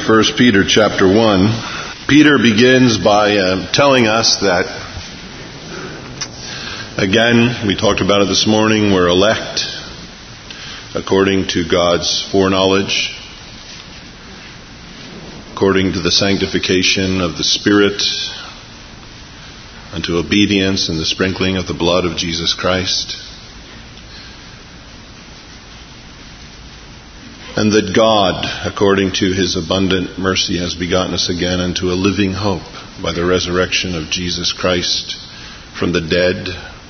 1 Peter chapter 1. Peter begins by telling us that, again, we talked about it this morning, we're elect according to God's foreknowledge, according to the sanctification of the Spirit, unto obedience and the sprinkling of the blood of Jesus Christ. And that God, according to His abundant mercy, has begotten us again unto a living hope by the resurrection of Jesus Christ from the dead,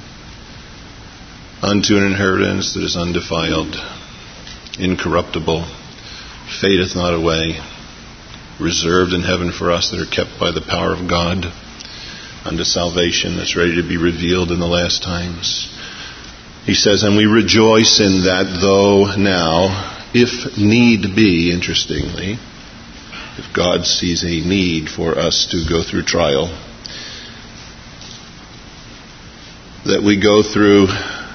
unto an inheritance that is undefiled, incorruptible, fadeth not away, reserved in heaven for us that are kept by the power of God, unto salvation that's ready to be revealed in the last times. He says, and we rejoice in that, though now, if need be, interestingly, if God sees a need for us to go through trial, that we go through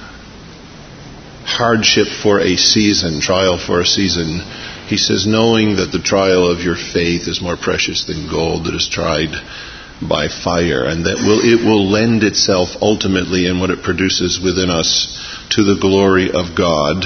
hardship for a season, trial for a season. He says, knowing that the trial of your faith is more precious than gold that is tried by fire, and that it will lend itself ultimately in what it produces within us to the glory of God.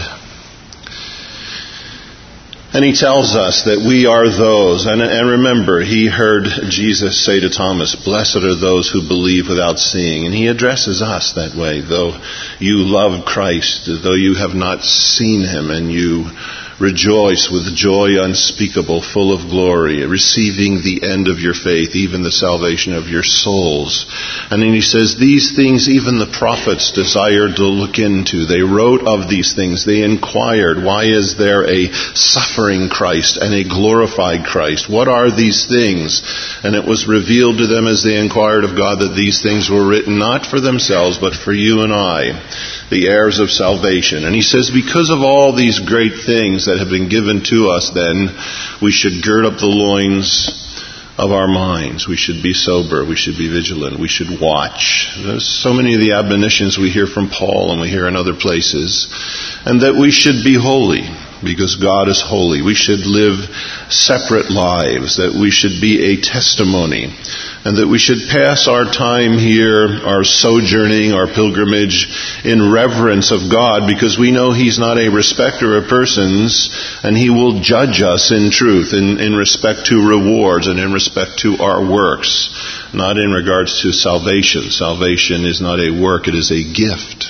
And he tells us that we are those, and remember, he heard Jesus say to Thomas, blessed are those who believe without seeing. And he addresses us that way, though you love Christ, though you have not seen him, and you rejoice with joy unspeakable, full of glory, receiving the end of your faith, even the salvation of your souls. And then he says, these things even the prophets desired to look into. They wrote of these things. They inquired, why is there a suffering Christ and a glorified Christ? What are these things? And it was revealed to them as they inquired of God that these things were written not for themselves, but for you and I, the heirs of salvation. And he says, because of all these great things that have been given to us, then we should gird up the loins of our minds. We should be sober. We should be vigilant. We should watch. There's so many of the admonitions we hear from Paul and we hear in other places. And that we should be holy, because God is holy. We should live separate lives. That we should be a testimony. And that we should pass our time here, our sojourning, our pilgrimage, in reverence of God, because we know He's not a respecter of persons, and He will judge us in truth, in respect to rewards and in respect to our works, not in regards to salvation. Salvation is not a work, it is a gift.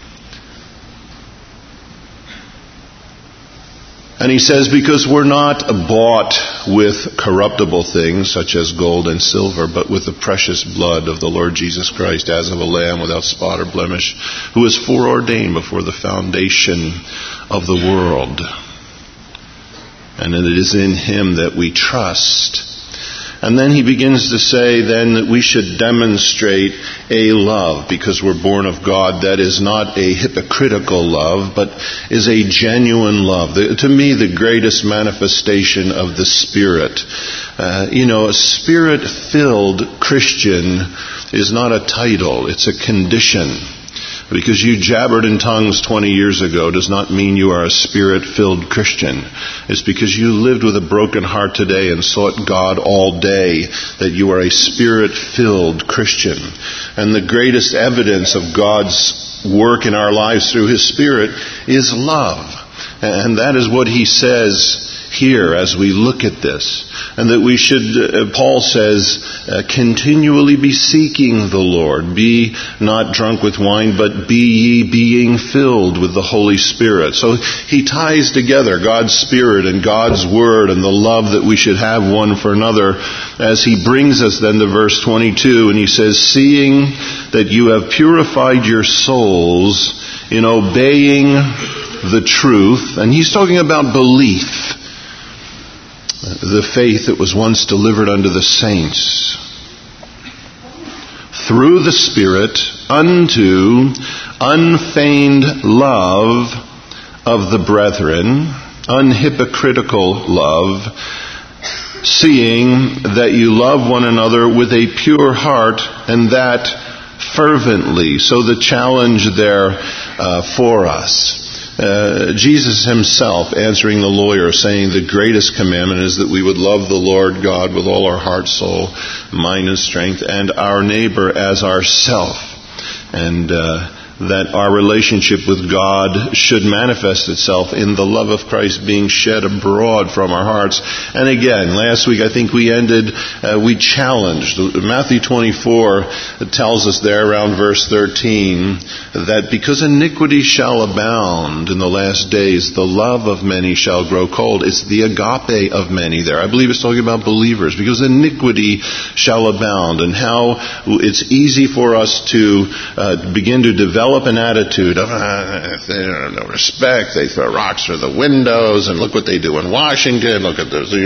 And he says, because we're not bought with corruptible things, such as gold and silver, but with the precious blood of the Lord Jesus Christ, as of a lamb without spot or blemish, who was foreordained before the foundation of the world. And it is in Him that we trust. And then he begins to say then that we should demonstrate a love, because we're born of God, that is not a hypocritical love, but is a genuine love. To me, the greatest manifestation of the Spirit. A Spirit-filled Christian is not a title, it's a condition. Because you jabbered in tongues 20 years ago does not mean you are a Spirit-filled Christian. It's because you lived with a broken heart today and sought God all day that you are a Spirit-filled Christian. And the greatest evidence of God's work in our lives through His Spirit is love. And that is what he says here as we look at this. And that we should, Paul says, continually be seeking the Lord. Be not drunk with wine, but be ye being filled with the Holy Spirit. So he ties together God's Spirit and God's Word and the love that we should have one for another as he brings us then to verse 22. And he says, seeing that you have purified your souls in obeying the truth. And he's talking about belief. The faith that was once delivered unto the saints, through the Spirit, unto unfeigned love of the brethren, unhypocritical love, seeing that you love one another with a pure heart, and that fervently. So the challenge there for us Jesus himself answering the lawyer, saying the greatest commandment is that we would love the Lord God with all our heart, soul, mind, and strength, and our neighbor as ourself. And that our relationship with God should manifest itself in the love of Christ being shed abroad from our hearts. And again, last week I think we challenged. Matthew 24 tells us there around verse 13 that because iniquity shall abound in the last days, the love of many shall grow cold. It's the agape of many there. I believe it's talking about believers, because iniquity shall abound, and how it's easy for us to begin to develop an attitude of they don't have no respect, they throw rocks through the windows, and look what they do in Washington, look at those,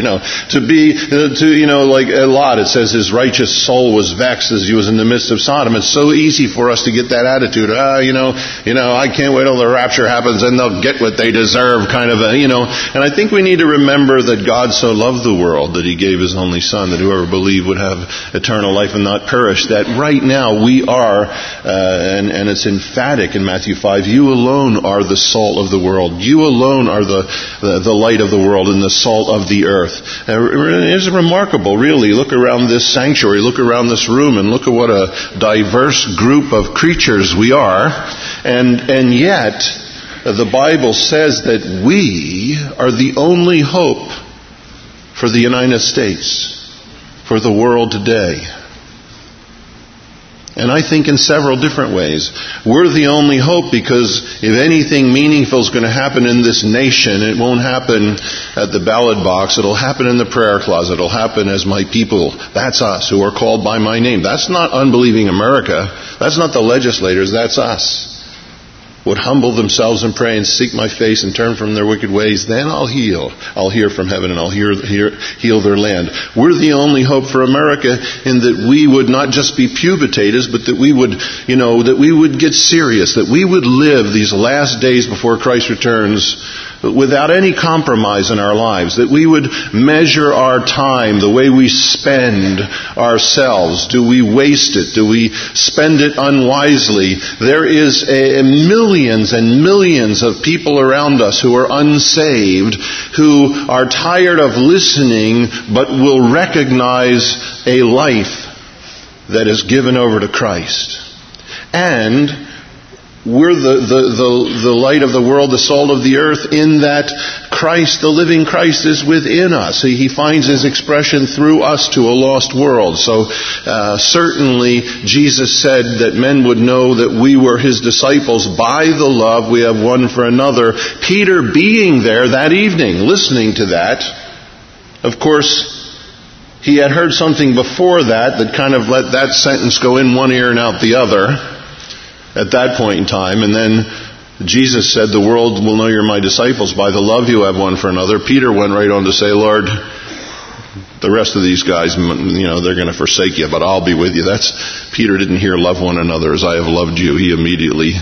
like a lot, it says his righteous soul was vexed as he was in the midst of Sodom. It's so easy for us to get that attitude, I can't wait till the rapture happens and they'll get what they deserve, and I think we need to remember that God so loved the world that he gave his only Son, that whoever believed would have eternal life and not perish. That right now we are, and it's emphatic in Matthew 5, you alone are the salt of the world. You alone are the light of the world and the salt of the earth. It's remarkable, really. Look around this sanctuary, look around this room, and look at what a diverse group of creatures we are. And yet, the Bible says that we are the only hope for the United States, for the world today. And I think in several different ways. We're the only hope, because if anything meaningful is going to happen in this nation, it won't happen at the ballot box. It'll happen in the prayer closet. It'll happen as my people. That's us who are called by my name. That's not unbelieving America. That's not the legislators. That's us. Would humble themselves and pray and seek my face and turn from their wicked ways, then I'll heal. I'll hear from heaven and I'll heal their land. We're the only hope for America, in that we would not just be pubertators, but that we would, that we would get serious, that we would live these last days before Christ returns without any compromise in our lives, that we would measure our time, the way we spend ourselves. Do we waste it? Do we spend it unwisely? There is millions and millions of people around us who are unsaved, who are tired of listening, but will recognize a life that is given over to Christ. And we're the light of the world, the salt of the earth, in that Christ, the living Christ, is within us. He finds his expression through us to a lost world. So certainly Jesus said that men would know that we were his disciples by the love we have one for another. Peter being there that evening, listening to that, of course, he had heard something before that kind of let that sentence go in one ear and out the other at that point in time. And then Jesus said, the world will know you're my disciples by the love you have one for another. Peter went right on to say, Lord, the rest of these guys, they're going to forsake you, but I'll be with you. Peter didn't hear love one another as I have loved you. He immediately,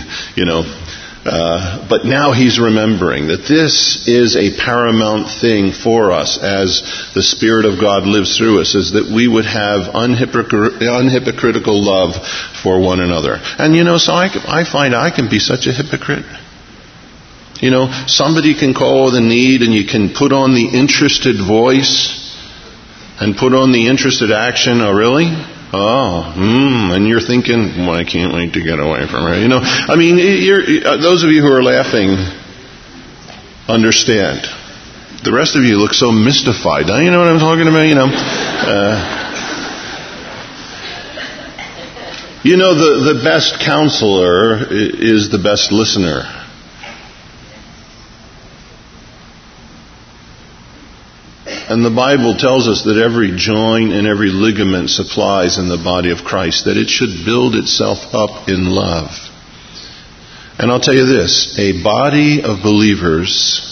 but now he's remembering that this is a paramount thing for us as the Spirit of God lives through us, is that we would have unhypocritical love for one another. And so I find I can be such a hypocrite. Somebody can call with a need and you can put on the interested voice and put on the interested action. Oh, really? And you're thinking, well, I can't wait to get away from her. Those of you who are laughing understand. The rest of you look so mystified. Now you know what I'm talking about, the best counselor is the best listener. And the Bible tells us that every joint and every ligament supplies in the body of Christ, that it should build itself up in love. And I'll tell you this, a body of believers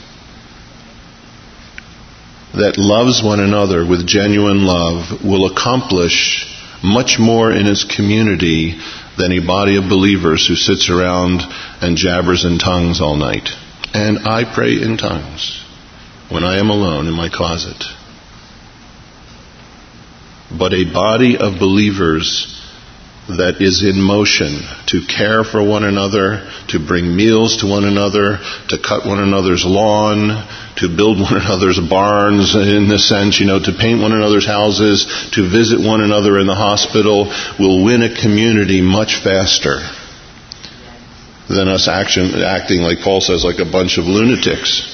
that loves one another with genuine love will accomplish much more in its community than a body of believers who sits around and jabbers in tongues all night. And I pray in tongues when I am alone in my closet. But a body of believers that is in motion, to care for one another, to bring meals to one another, to cut one another's lawn, to build one another's barns, in the sense, to paint one another's houses, to visit one another in the hospital, will win a community much faster than us acting, like Paul says, like a bunch of lunatics.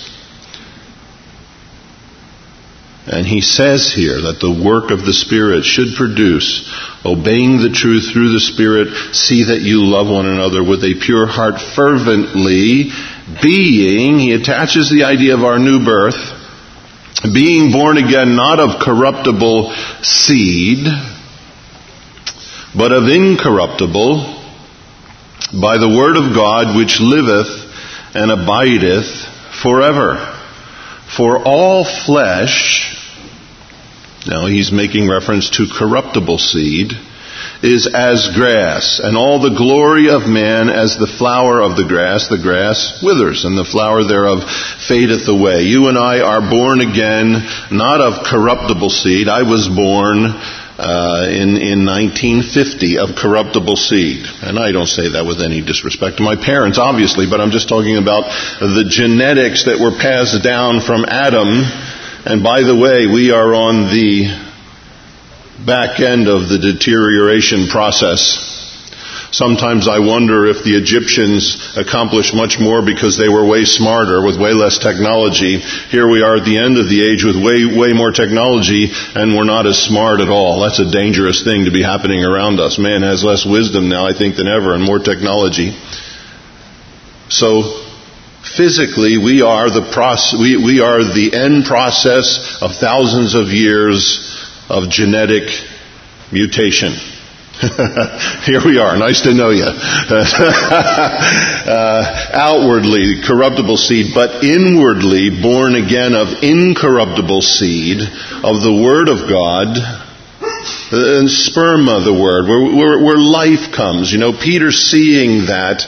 And he says here that the work of the Spirit should produce, obeying the truth through the Spirit, see that you love one another with a pure heart fervently, being, he attaches the idea of our new birth, being born again not of corruptible seed, but of incorruptible, by the word of God which liveth and abideth forever. For all flesh, now he's making reference to corruptible seed, is as grass, and all the glory of man as the flower of the grass withers, and the flower thereof fadeth away. You and I are born again, not of corruptible seed. I was born in 1950 of corruptible seed. And I don't say that with any disrespect to my parents, obviously, but I'm just talking about the genetics that were passed down from Adam. And by the way, we are on the back end of the deterioration process. Sometimes I wonder if the Egyptians accomplished much more because they were way smarter with way less technology. Here we are at the end of the age with way more technology, and we're not as smart at all. That's a dangerous thing to be happening around us. Man has less wisdom now, I think, than ever, and more technology. So physically, we are the end process of thousands of years of genetic mutation. Here we are. Nice to know you. Outwardly, corruptible seed, but inwardly born again of incorruptible seed, of the Word of God, and sperma, the Word, where life comes. Peter seeing that,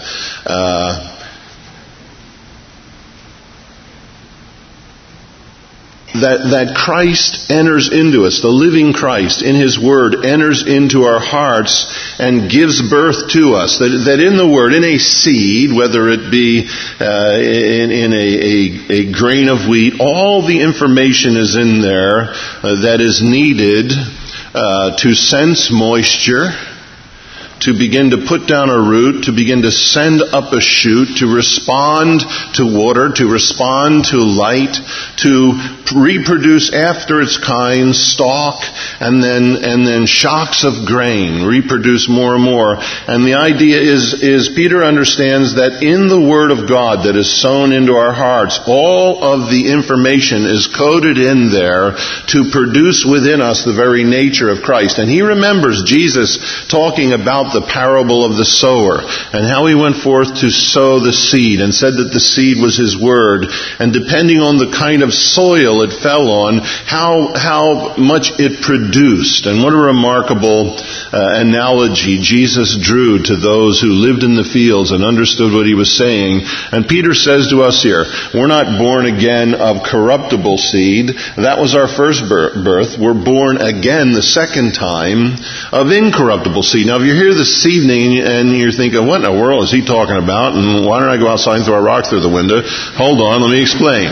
that Christ enters into us, the living Christ in His Word enters into our hearts and gives birth to us. That in the Word, in a seed, whether it be in a grain of wheat, all the information is in there that is needed to sense moisture, to begin to put down a root, to begin to send up a shoot, to respond to water, to respond to light, to reproduce after its kind, stalk, and then shocks of grain, reproduce more and more. And the idea is Peter understands that in the Word of God that is sown into our hearts, all of the information is coded in there to produce within us the very nature of Christ. And he remembers Jesus talking about the parable of the sower and how he went forth to sow the seed and said that the seed was his word, and depending on the kind of soil it fell on, how much it produced. And what a remarkable analogy Jesus drew to those who lived in the fields and understood what he was saying. And Peter says to us here, we're not born again of corruptible seed. That was our first birth. We're born again the second time of incorruptible seed. Now if you're here this evening and you're thinking, what in the world is he talking about? And why don't I go outside and throw a rock through the window? Hold on, let me explain.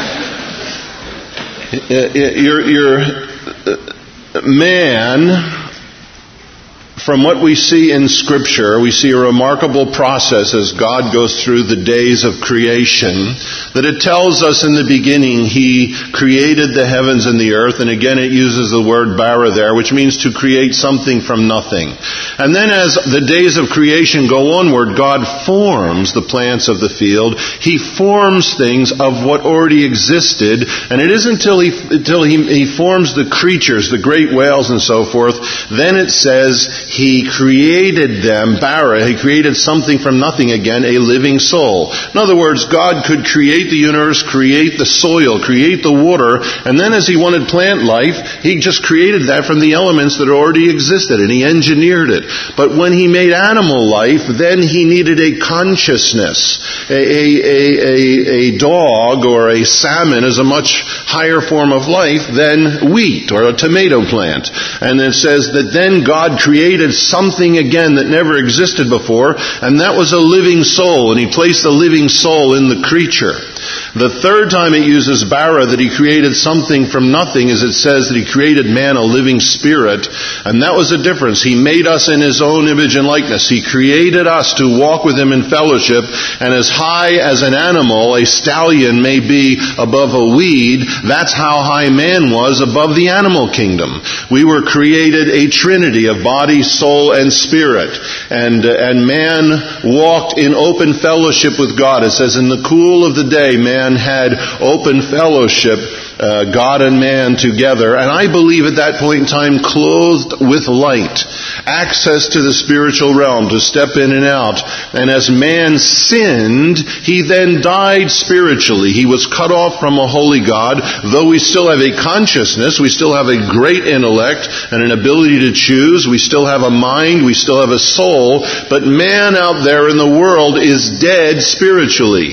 Man, from what we see in Scripture, we see a remarkable process as God goes through the days of creation, that it tells us in the beginning He created the heavens and the earth, and again it uses the word bara there, which means to create something from nothing. And then as the days of creation go onward, God forms the plants of the field. He forms things of what already existed, and it isn't until he forms the creatures, the great whales and so forth, then it says He created them, bara, He created something from nothing again, a living soul. In other words, God could create the universe, create the soil, create the water, and then as He wanted plant life, He just created that from the elements that already existed, and He engineered it. But when He made animal life, then He needed a consciousness. A dog or a salmon is a much higher form of life than wheat or a tomato plant. And it says that then God created created something again that never existed before, and that was a living soul, and He placed a living soul in the creature. The third time it uses bara, that He created something from nothing, as it says that He created man a living spirit, and that was a difference. He made us in His own image and likeness. He created us to walk with Him in fellowship, and as high as an animal, a stallion may be above a weed, that's how high man was above the animal kingdom. We were created a trinity of body, soul, and spirit, and man walked in open fellowship with God. It says in the cool of the day, man had open fellowship, God and man together, and I believe at that point in time clothed with light, access to the spiritual realm to step in and out. And as man sinned, he then died spiritually. He was cut off from a holy God. Though we still have a consciousness, we still have a great intellect and an ability to choose, we still have a mind, we still have a soul, but man out there in the world is dead spiritually.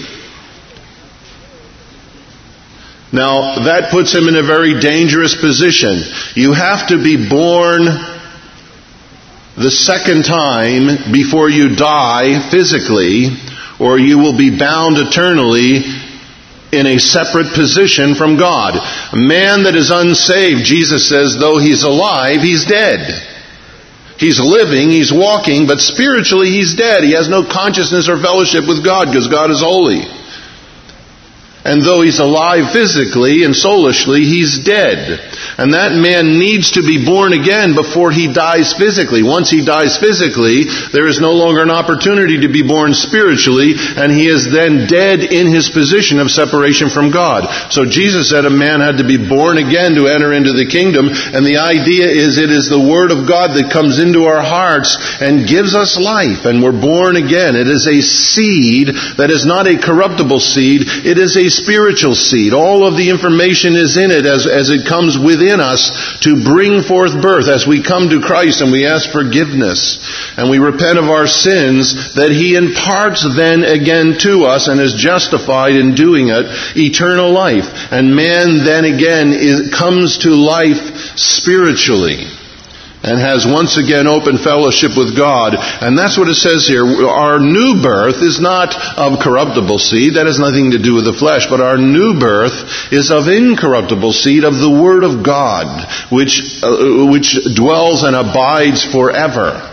Now, that puts him in a very dangerous position. You have to be born the second time before you die physically, or you will be bound eternally in a separate position from God. A man that is unsaved, Jesus says, though he's alive, he's dead. He's living, he's walking, but spiritually he's dead. He has no consciousness or fellowship with God because God is holy. And though he's alive physically and soulishly, he's dead. And that man needs to be born again before he dies physically. Once he dies physically, there is no longer an opportunity to be born spiritually, and he is then dead in his position of separation from God. So Jesus said a man had to be born again to enter into the kingdom, and the idea is it is the Word of God that comes into our hearts and gives us life, and we're born again. It is a seed that is not a corruptible seed, it is a spiritual seed. All of the information is in it as it comes within us to bring forth birth. As we come to Christ and we ask forgiveness and we repent of our sins, that He imparts then again to us and is justified in doing it, eternal life. And man then again comes to life spiritually and has once again open fellowship with God. And that's what it says here. Our new birth is not of corruptible seed. That has nothing to do with the flesh. But our new birth is of incorruptible seed, of the Word of God, which dwells and abides forever.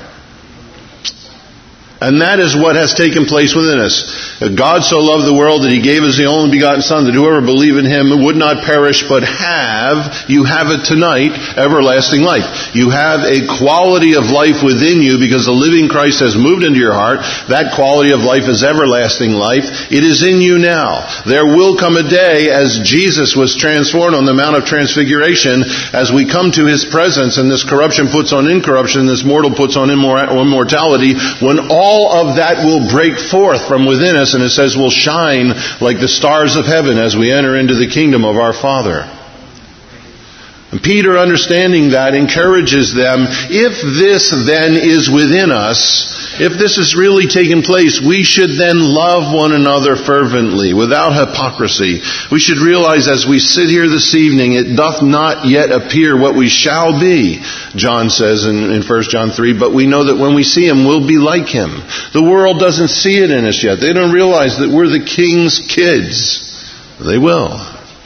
And that is what has taken place within us. God so loved the world that He gave His only begotten Son, that whoever believe in Him would not perish but you have it tonight, everlasting life. You have a quality of life within you because the living Christ has moved into your heart. That quality of life is everlasting life. It is in you now. There will come a day, as Jesus was transformed on the Mount of Transfiguration, as we come to His presence and this corruption puts on incorruption, this mortal puts on immortality, when all of that will break forth from within us, and it says we'll shine like the stars of heaven as we enter into the kingdom of our Father. And Peter, understanding that, encourages them, if this then is within us, if this is really taking place, we should then love one another fervently, without hypocrisy. We should realize as we sit here this evening, it doth not yet appear what we shall be, John says in 1 John 3, but we know that when we see Him, we'll be like Him. The world doesn't see it in us yet. They don't realize that we're the King's kids. They will.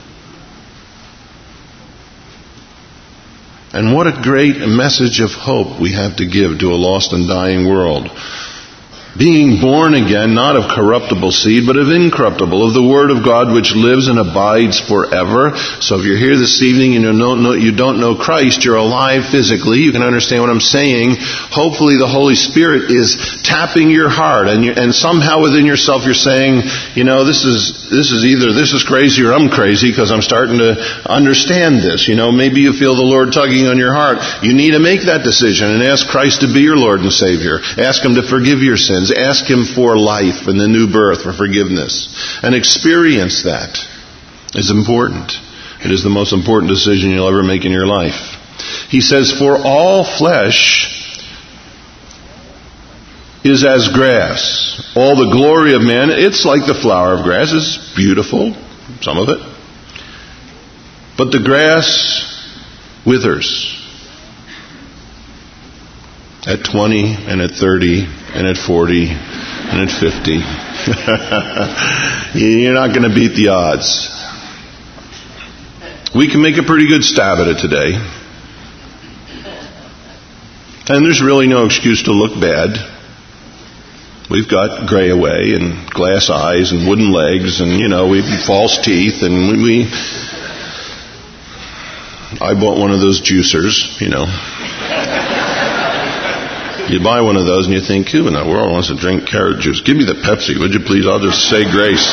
And what a great message of hope we have to give to a lost and dying world. Being born again, not of corruptible seed, but of incorruptible, of the Word of God which lives and abides forever. So if you're here this evening and you don't know Christ, you're alive physically, you can understand what I'm saying. Hopefully the Holy Spirit is tapping your heart, and somehow within yourself you're saying, this is either this is crazy or I'm crazy because I'm starting to understand this. Maybe you feel the Lord tugging on your heart. You need to make that decision and ask Christ to be your Lord and Savior. Ask Him to forgive your sins. Ask Him for life and the new birth, for forgiveness. And experience that. It's important. It is the most important decision you'll ever make in your life. He says, for all flesh is as grass. All the glory of man, it's like the flower of grass. It's beautiful, some of it. But the grass withers. at 20 and at 30 and at 40 and at 50. You're not going to beat the odds. We can make a pretty good stab at it today. And there's really no excuse to look bad. We've got gray away and glass eyes and wooden legs and, we've false teeth and I bought one of those juicers, You buy one of those and you think, who in the world wants to drink carrot juice? Give me the Pepsi, would you please? I'll just say grace.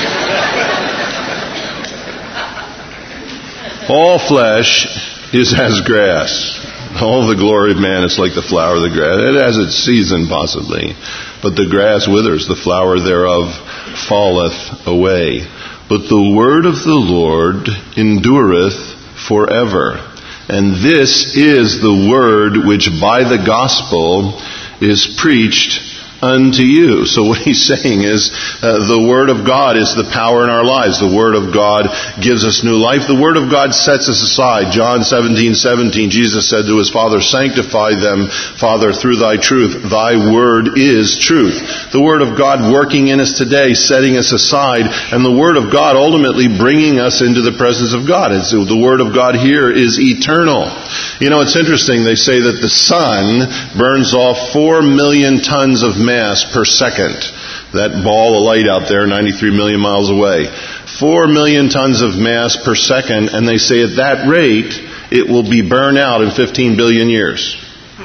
All flesh is as grass. All the glory of man is like the flower of the grass. It has its season possibly, but the grass withers, the flower thereof falleth away. But the word of the Lord endureth forever. And this is the word which by the gospel is preached unto you. So what he's saying is the Word of God is the power in our lives. The Word of God gives us new life. The Word of God sets us aside. John 17:17, Jesus said to his Father, sanctify them, Father, through thy truth. Thy Word is truth. The Word of God working in us today, setting us aside, and the Word of God ultimately bringing us into the presence of God. And so the Word of God here is eternal. It's interesting. They say that the sun burns off 4 million tons of mass per second. That ball of light out there, 93 million miles away. 4 million tons of mass per second, and they say at that rate, it will be burned out in 15 billion years.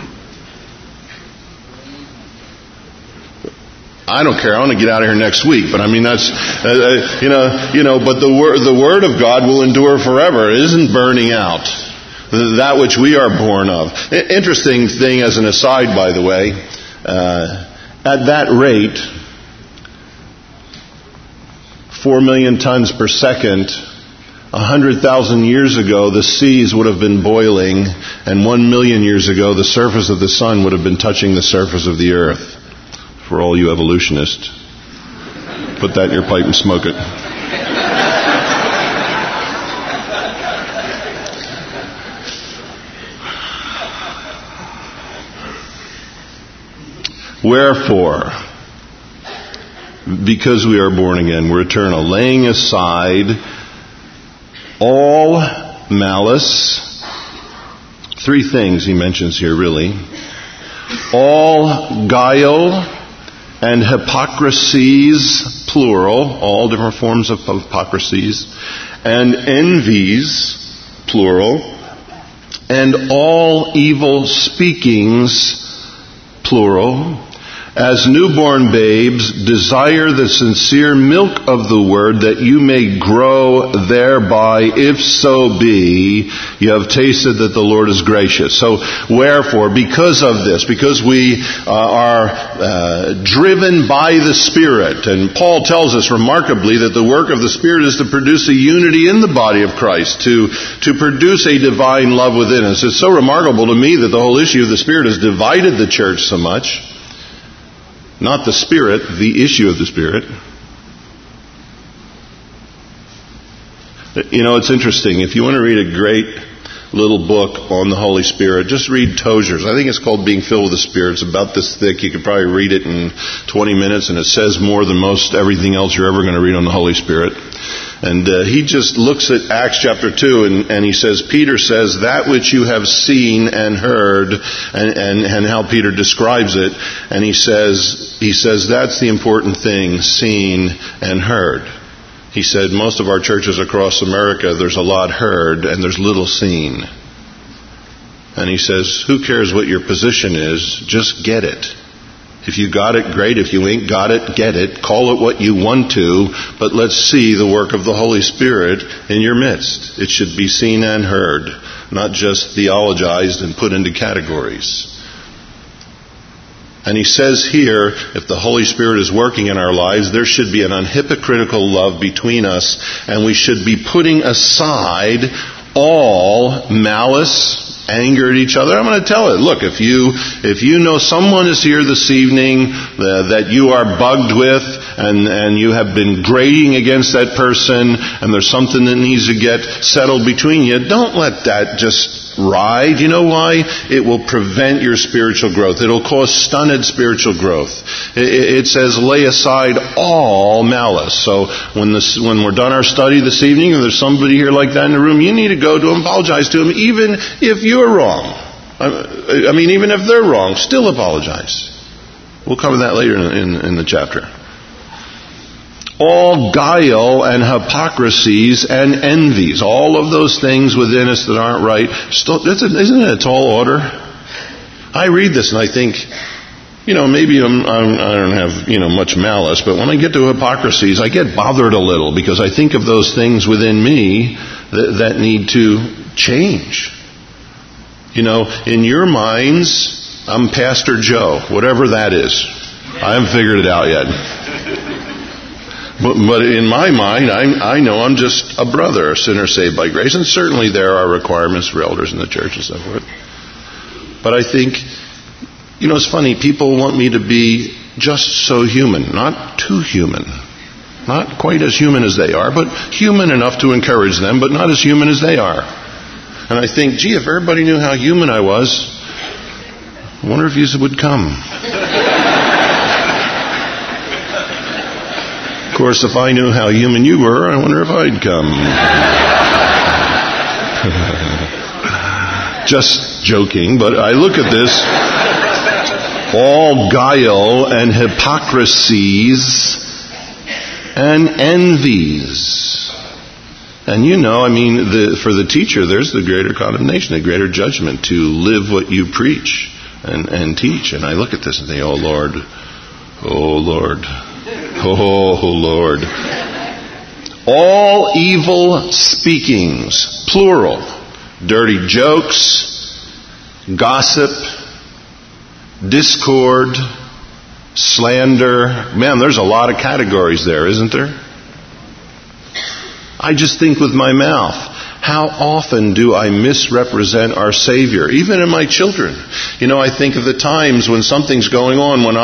I don't care. I want to get out of here next week. But that's, but the Word of God will endure forever. It isn't burning out. That which we are born of. Interesting thing as an aside, by the way, at that rate, 4 million tons per second, 100,000 years ago the seas would have been boiling, and 1 million years ago the surface of the sun would have been touching the surface of the earth. For all you evolutionists, put that in your pipe and smoke it. Wherefore, because we are born again, we're eternal, laying aside all malice, 3 things he mentions here really, all guile and hypocrisies, plural, all different forms of hypocrisies, and envies, plural, and all evil speakings, plural, as newborn babes, desire the sincere milk of the word that you may grow thereby, if so be you have tasted that the Lord is gracious. So wherefore, because of this, because we are driven by the Spirit, and Paul tells us remarkably that the work of the Spirit is to produce a unity in the body of Christ, to produce a divine love within us. It's so remarkable to me that the whole issue of the Spirit has divided the church so much. Not the Spirit, the issue of the Spirit. It's interesting. If you want to read a great little book on the Holy Spirit, just read Tozer's. I think it's called Being Filled with the Spirit. It's about this thick. You could probably read it in 20 minutes, and it says more than most everything else you're ever going to read on the Holy Spirit. And he just looks at Acts chapter 2 and he says, Peter says, that which you have seen and heard, and how Peter describes it. And he says, that's the important thing, seen and heard. He said, most of our churches across America, there's a lot heard and there's little seen. And he says, who cares what your position is? Just get it. If you got it, great. If you ain't got it, get it. Call it what you want to, but let's see the work of the Holy Spirit in your midst. It should be seen and heard, not just theologized and put into categories. And he says here, if the Holy Spirit is working in our lives, there should be an unhypocritical love between us, and we should be putting aside all malice, anger at each other. I'm going to tell it. Look, if you know someone is here this evening that you are bugged with, and you have been grating against that person, and there's something that needs to get settled between you, don't let that just ride. You know why? It will prevent your spiritual growth. It'll cause stunted spiritual growth. It says, lay aside all malice. So when we're done our study this evening, and there's somebody here like that in the room, you need to go to him, apologize to him, even if you're wrong. I mean, even if they're wrong, still apologize. We'll cover that later in the chapter. All guile and hypocrisies and envies, all of those things within us that aren't right. Still, isn't it a tall order? I read this and I think, maybe I don't have, much malice, but when I get to hypocrisies, I get bothered a little because I think of those things within me that need to change. In your minds, I'm Pastor Joe, whatever that is. I haven't figured it out yet. But in my mind, I know I'm just a brother, a sinner saved by grace. And certainly there are requirements for elders in the church and so forth. But I think, it's funny, people want me to be just so human, not too human. Not quite as human as they are, but human enough to encourage them, but not as human as they are. And I think, gee, if everybody knew how human I was, I wonder if you would come. Of course, if I knew how human you were, I wonder if I'd come. Just joking, but I look at this. All guile and hypocrisies and envies. And for the teacher, there's the greater condemnation, the greater judgment to live what you preach and teach. And I look at this and think, oh Lord, oh Lord. Oh, Lord. All evil speakings, plural, dirty jokes, gossip, discord, slander. Man, there's a lot of categories there, isn't there? I just think with my mouth, how often do I misrepresent our Savior, even in my children? I think of the times when something's going on, when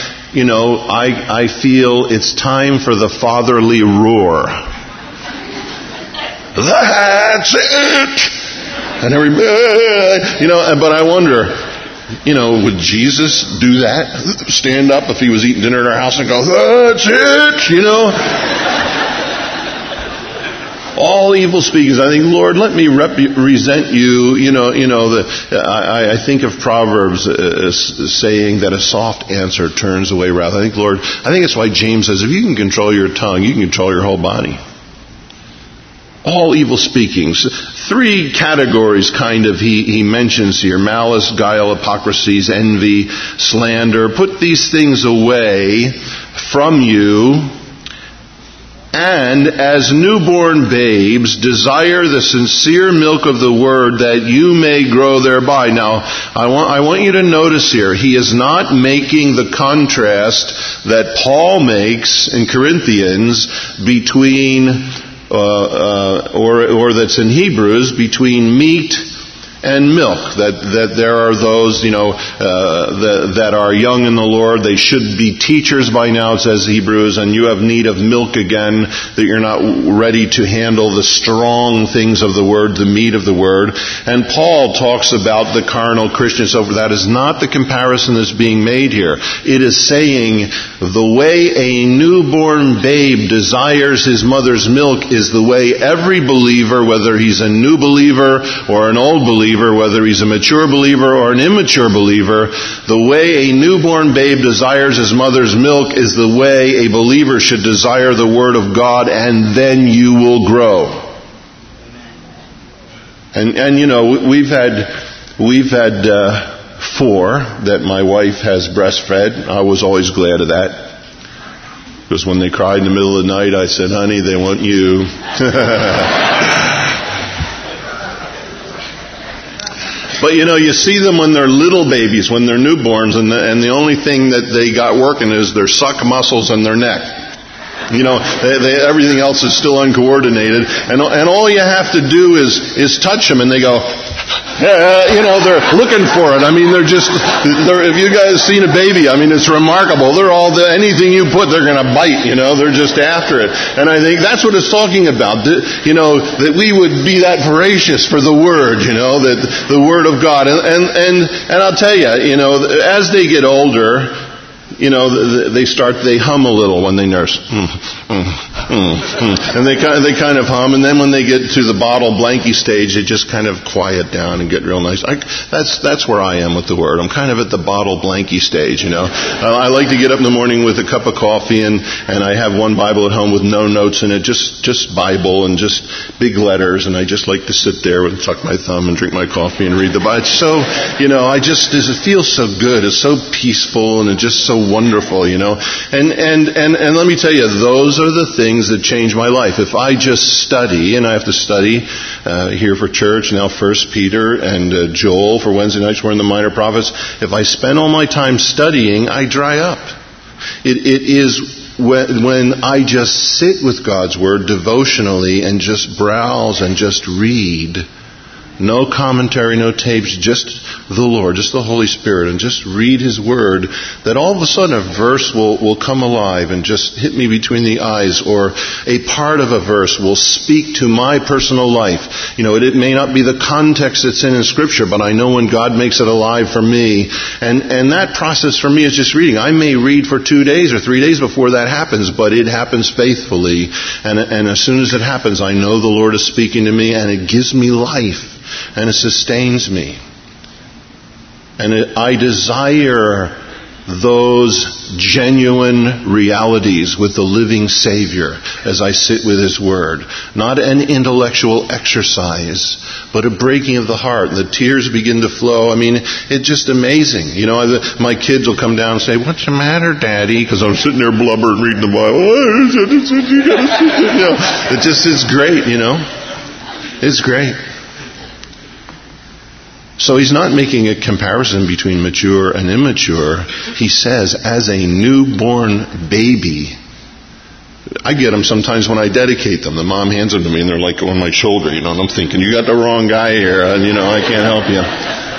I feel it's time for the fatherly roar. That's it! And everybody, but I wonder, would Jesus do that? Stand up if he was eating dinner at our house and go, that's it, All evil speakers. I think, Lord, let me represent you. I think of Proverbs saying that a soft answer turns away wrath. I think it's why James says, if you can control your tongue, you can control your whole body. All evil speakings. 3 categories he mentions here. Malice, guile, hypocrisies, envy, slander. Put these things away from you. And as newborn babes, desire the sincere milk of the word that you may grow thereby. Now, I want you to notice here, he is not making the contrast that Paul makes in Corinthians between, or that's in Hebrews, between meat and milk, that there are those, that are young in the Lord. They should be teachers by now, it says Hebrews, and you have need of milk again, that you're not ready to handle the strong things of the Word, the meat of the Word. And Paul talks about the carnal Christian, so that is not the comparison that's being made here. It is saying the way a newborn babe desires his mother's milk is the way every believer, whether he's a new believer or an old believer, whether he's a mature believer or an immature believer, the way a newborn babe desires his mother's milk is the way a believer should desire the Word of God, and then you will grow. And we've had 4 that my wife has breastfed. I was always glad of that. Because when they cried in the middle of the night, I said, honey, they want you. But you see them when they're little babies, when they're newborns, and the only thing that they got working is their suck muscles and their neck. Everything else is still uncoordinated, and all you have to do is touch them, and they go, They're looking for it. I mean, if you guys seen a baby, I mean, it's remarkable. Anything you put, they're going to bite, they're just after it. And I think that's what it's talking about, that we would be that voracious for the Word, that the Word of God. And I'll tell you, as they get older, they hum a little when they nurse. And they kind of hum, and then when they get to the bottle blankie stage, they just kind of quiet down and get real nice. That's where I am with the Word. I'm kind of at the bottle blankie stage, I like to get up in the morning with a cup of coffee, and I have one Bible at home with no notes in it, just Bible and just big letters, and I just like to sit there and tuck my thumb and drink my coffee and read the Bible. It's so, it feels so good. It's so peaceful, and it's just so wonderful, and let me tell you, those are the things that change my life. If I just study, and I have to study here for church, now 1 Peter and Joel for Wednesday nights, we're in the Minor Prophets. If I spend all my time studying, I dry up. It is when I just sit with God's Word devotionally and just browse and just read. No commentary, no tapes, just the Lord, just the Holy Spirit, and just read His Word, that all of a sudden a verse will come alive and just hit me between the eyes, or a part of a verse will speak to my personal life. It may not be the context it's in Scripture, but I know when God makes it alive for me. And that process for me is just reading. I may read for 2 days or 3 days before that happens, but it happens faithfully. And as soon as it happens, I know the Lord is speaking to me, and it gives me life. And it sustains me. And I desire those genuine realities with the living Savior as I sit with His Word. Not an intellectual exercise, but a breaking of the heart. The tears begin to flow. I mean, it's just amazing. My kids will come down and say, "What's the matter, Daddy?" Because I'm sitting there blubbering, reading the Bible. It's great, It's great. So he's not making a comparison between mature and immature. He says, as a newborn baby. I get them sometimes when I dedicate them. The mom hands them to me and they're like on my shoulder, and I'm thinking, you got the wrong guy here, and I can't help you.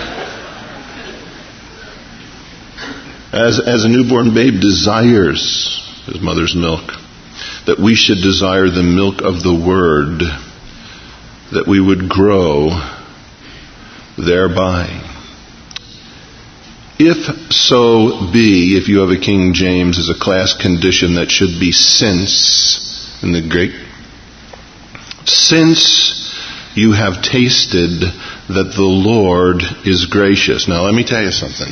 As a newborn babe desires his mother's milk, that we should desire the milk of the Word, that we would grow thereby. If so be, if you have a King James as a class condition, that should be since, in the Greek. Since you have tasted that the Lord is gracious. Now let me tell you something.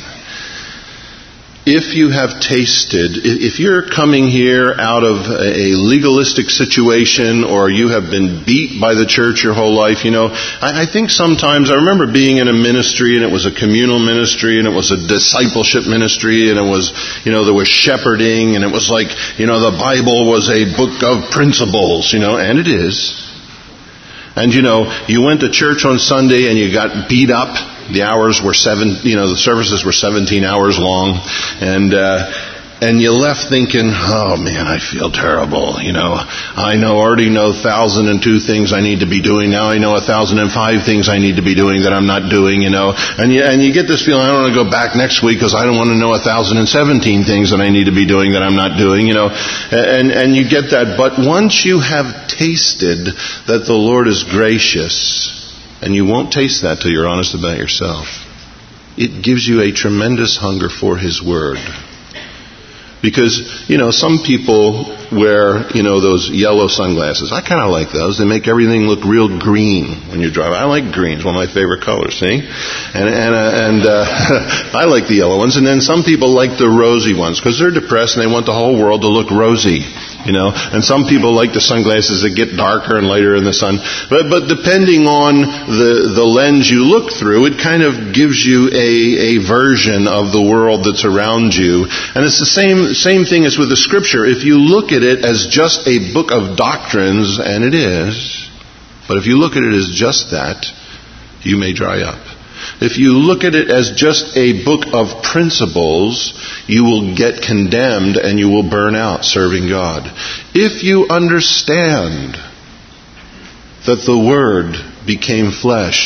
If you have tasted, if you're coming here out of a legalistic situation, or you have been beat by the church your whole life, I think sometimes, I remember being in a ministry, and it was a communal ministry, and it was a discipleship ministry, and it was, there was shepherding, and it was like, the Bible was a book of principles, and it is. And you went to church on Sunday and you got beat up. The hours were the services were 17 hours long, and you left thinking, oh man, I feel terrible. I already know 1,002 things I need to be doing. Now I know 1,005 things I need to be doing that I'm not doing. And you get this feeling, I don't want to go back next week because I don't want to know 1,017 things that I need to be doing that I'm not doing. And you get that. But once you have tasted that the Lord is gracious, and you won't taste that till you're honest about yourself, it gives you a tremendous hunger for His Word. Because, some people wear, those yellow sunglasses. I kind of like those. They make everything look real green when you drive. I like green. It's one of my favorite colors, see? And I like the yellow ones. And then some people like the rosy ones because they're depressed and they want the whole world to look rosy. And some people like the sunglasses that get darker and lighter in the sun. But depending on the lens you look through, it kind of gives you a version of the world that's around you. And it's the same thing as with the Scripture. If you look at it as just a book of doctrines, and it is, but if you look at it as just that, you may dry up. If you look at it as just a book of principles, you will get condemned and you will burn out serving God. If you understand that the Word became flesh,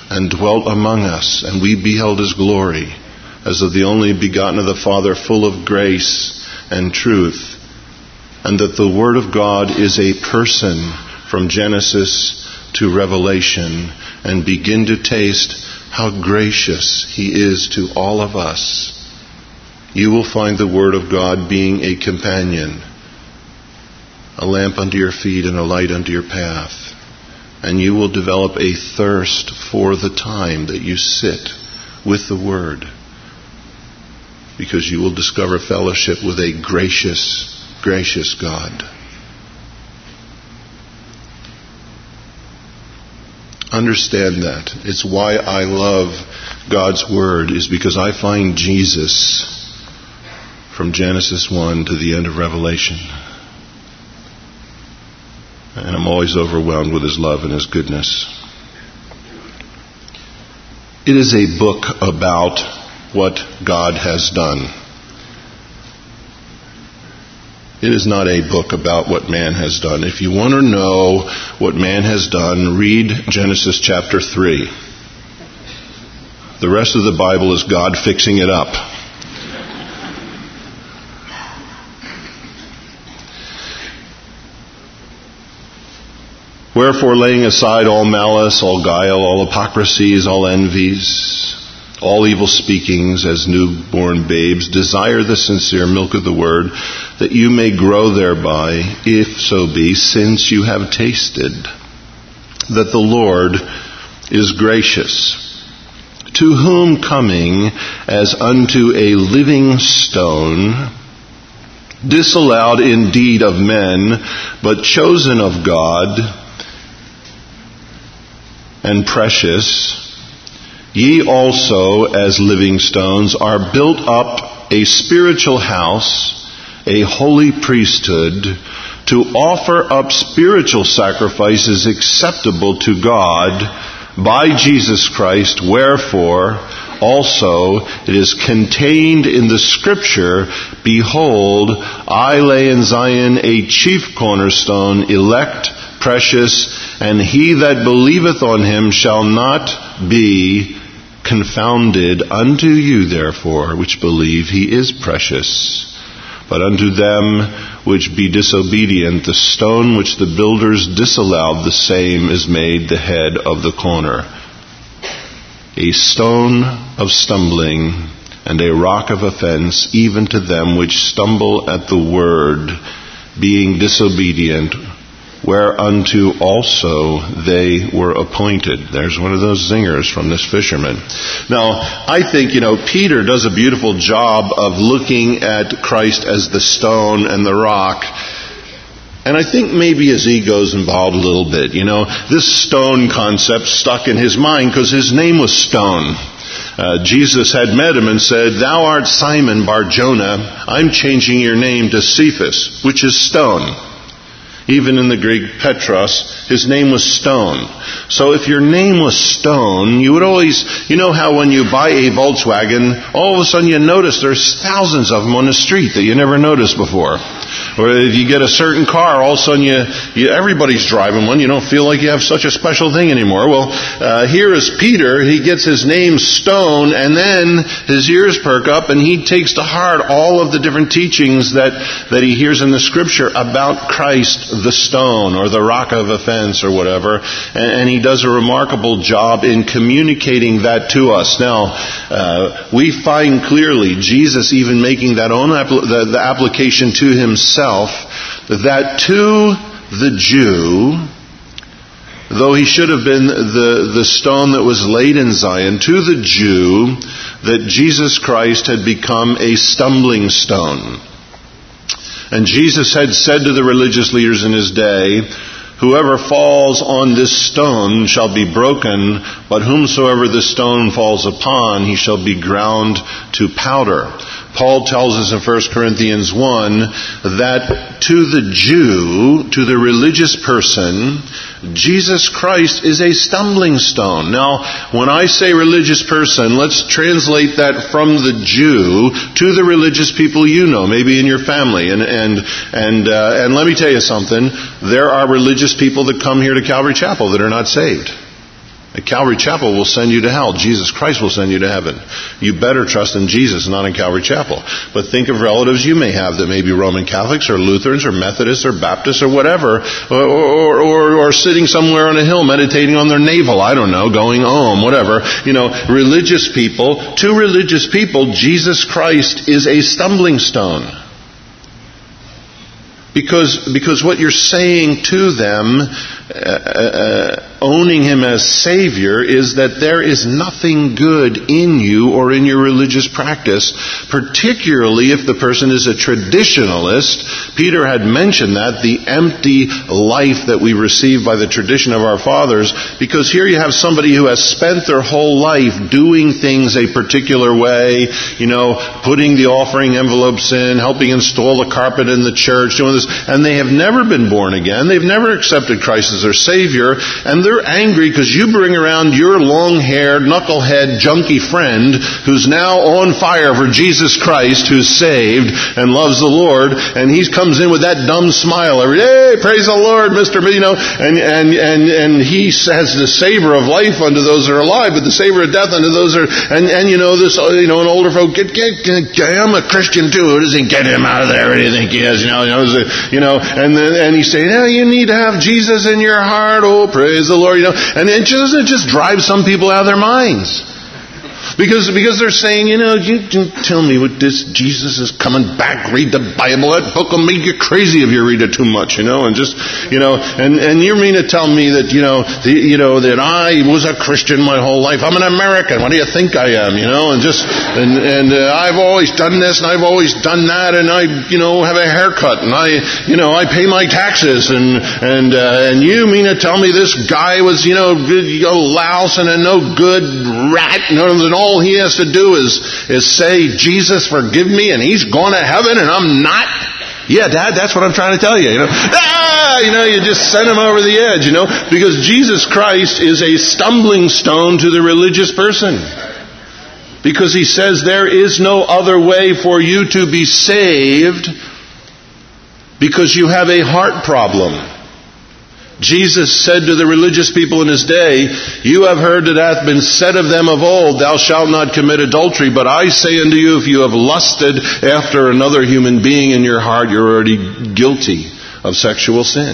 and dwelt among us, and we beheld his glory, as of the only begotten of the Father, full of grace and truth. And that the Word of God is a person from Genesis to Revelation, and begin to taste how gracious he is to all of us. You will find the Word of God being a companion, a lamp unto your feet and a light unto your path. And you will develop a thirst for the time that you sit with the Word, because you will discover fellowship with a gracious, gracious God. Understand that. It's why I love God's Word, is because I find Jesus from Genesis 1 to the end of Revelation. And I'm always overwhelmed with his love and his goodness. It is a book about what God has done. It is not a book about what man has done. If you want to know what man has done, read Genesis chapter 3. The rest of the Bible is God fixing it up. Wherefore, laying aside all malice, all guile, all hypocrisies, all envies, all evil speakings, as newborn babes, desire the sincere milk of the word, that you may grow thereby, if so be, since you have tasted that the Lord is gracious. To whom coming as unto a living stone, disallowed indeed of men, but chosen of God, and precious, ye also as living stones are built up a spiritual house, a holy priesthood, to offer up spiritual sacrifices acceptable to God by Jesus Christ. Wherefore also it is contained in the Scripture, behold, I lay in Zion a chief cornerstone, elect, precious, and he that believeth on him shall not be confounded. Unto you therefore which believe he is precious. But unto them which be disobedient, the stone which the builders disallowed, the same is made the head of the corner, a stone of stumbling and a rock of offense, even to them which stumble at the word, being disobedient, whereunto also they were appointed. There's one of those zingers from this fisherman. Now, I think, Peter does a beautiful job of looking at Christ as the stone and the rock. And I think maybe his ego's involved a little bit. This stone concept stuck in his mind because his name was Stone. Jesus had met him and said, "Thou art Simon Bar-Jonah. I'm changing your name to Cephas," which is stone. Even in the Greek, Petros, his name was Stone. So if your name was Stone, you would always, how when you buy a Volkswagen, all of a sudden you notice there's thousands of them on the street that you never noticed before. Or if you get a certain car, all of a sudden everybody's driving one. You don't feel like you have such a special thing anymore. Well, here is Peter. He gets his name Stone, and then his ears perk up, and he takes to heart all of the different teachings that he hears in the Scripture about Christ, the stone, or the rock of offense, or whatever. And he does a remarkable job in communicating that to us. Now, we find clearly Jesus even making that own the application to himself, that to the Jew, though he should have been the stone that was laid in Zion, to the Jew, that Jesus Christ had become a stumbling stone. And Jesus had said to the religious leaders in his day, "Whoever falls on this stone shall be broken, but whomsoever the stone falls upon, he shall be ground to powder." Paul tells us in 1 Corinthians 1 that to the Jew, to the religious person, Jesus Christ is a stumbling stone. Now, when I say religious person, let's translate that from the Jew to the religious people maybe in your family. And let me tell you something. There are religious people that come here to Calvary Chapel that are not saved. Calvary Chapel will send you to hell. Jesus Christ will send you to heaven. You better trust in Jesus, not in Calvary Chapel. But think of relatives you may have that may be Roman Catholics or Lutherans or Methodists or Baptists or whatever, or sitting somewhere on a hill meditating on their navel, I don't know, going whatever. Religious people, to religious people, Jesus Christ is a stumbling stone. Because what you're saying to them, owning Him as Savior, is that there is nothing good in you or in your religious practice, particularly if the person is a traditionalist. Peter had mentioned that, the empty life that we receive by the tradition of our fathers, because here you have somebody who has spent their whole life doing things a particular way, putting the offering envelopes in, helping install the carpet in the church, doing this, and they have never been born again. They've never accepted Christ as their Savior, and they're angry because you bring around your long-haired, knucklehead, junkie friend who's now on fire for Jesus Christ, who's saved and loves the Lord, and he comes in with that dumb smile every day. Hey, praise the Lord, Mr. And he has the savor of life unto those that are alive, but the savor of death unto those that are, an older folk, I'm a Christian too. Who does he get him out of there? What do you think he is? And he's saying, you need to have Jesus in your heart. Oh, praise the Lord. And it just drives some people out of their minds. Because they're saying, you tell me what this Jesus is coming back, read the Bible. That book will make you crazy if you read it too much, and you mean to tell me that, that I was a Christian my whole life. I'm an American. What do you think I am, and I've always done this and I've always done that, and I, have a haircut, and I pay my taxes, and you mean to tell me this guy was, louse and a no good rat, and all he has to do is say, Jesus, forgive me, and he's going to heaven, and I'm not? Yeah, Dad, that's what I'm trying to tell you. You just send him over the edge, because Jesus Christ is a stumbling stone to the religious person. Because he says there is no other way for you to be saved because you have a heart problem. Jesus said to the religious people in his day, you have heard that it hath been said of them of old, thou shalt not commit adultery. But I say unto you, if you have lusted after another human being in your heart, you're already guilty of sexual sin.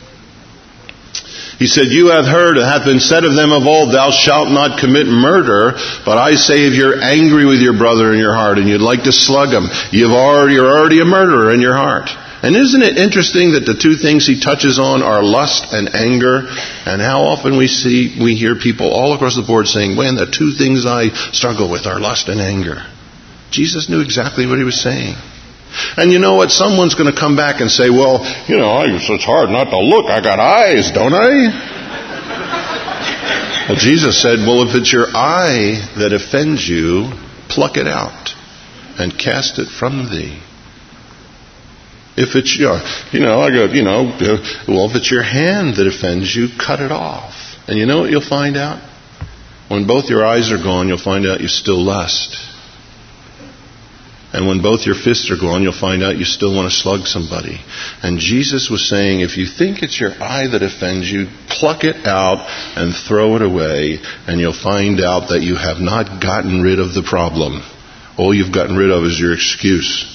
He said, you have heard, it hath been said of them of old, thou shalt not commit murder. But I say, if you're angry with your brother in your heart and you'd like to slug him, you're already a murderer in your heart. And isn't it interesting that the two things he touches on are lust and anger? And how often we hear people all across the board saying, man, the two things I struggle with are lust and anger. Jesus knew exactly what he was saying. And you know what? Someone's going to come back and say, well, it's hard not to look. I got eyes, don't I? Well, Jesus said, well, if it's your eye that offends you, pluck it out and cast it from thee. If it's well, if it's your hand that offends you, cut it off. And you know what you'll find out? When both your eyes are gone, you'll find out you still lust. And when both your fists are gone, you'll find out you still want to slug somebody. And Jesus was saying, if you think it's your eye that offends you, pluck it out and throw it away, and you'll find out that you have not gotten rid of the problem. All you've gotten rid of is your excuse.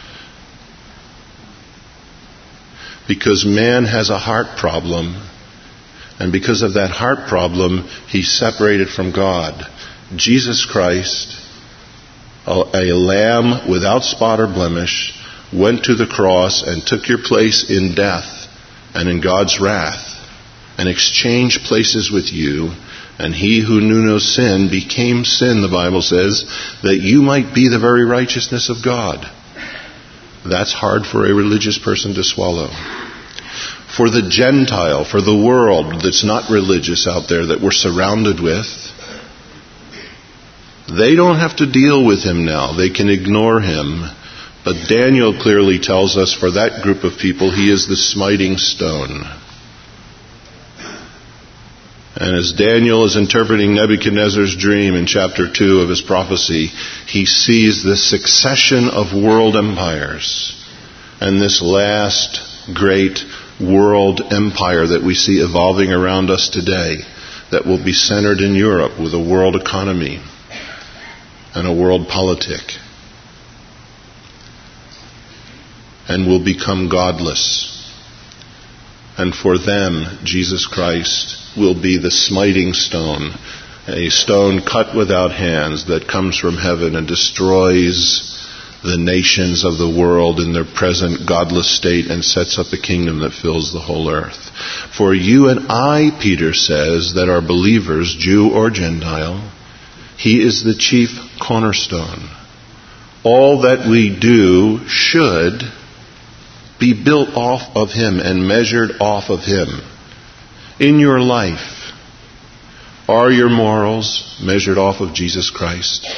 Because man has a heart problem, and because of that heart problem, he's separated from God. Jesus Christ, a lamb without spot or blemish, went to the cross and took your place in death and in God's wrath, and exchanged places with you. And he who knew no sin became sin, the Bible says, that you might be the very righteousness of God. That's hard for a religious person to swallow. For the Gentile, for the world that's not religious out there that we're surrounded with, they don't have to deal with him now. They can ignore him. But Daniel clearly tells us for that group of people, he is the smiting stone. And as Daniel is interpreting Nebuchadnezzar's dream in chapter 2 of his prophecy, he sees the succession of world empires. And this last great world empire that we see evolving around us today, that will be centered in Europe with a world economy and a world politic, and will become godless. And for them, Jesus Christ will be the smiting stone, a stone cut without hands that comes from heaven and destroys the nations of the world in their present godless state and sets up a kingdom that fills the whole earth. For you and I, Peter says, that are believers, Jew or Gentile, he is the chief cornerstone. All that we do should be built off of him and measured off of him. In your life, are your morals measured off of Jesus Christ?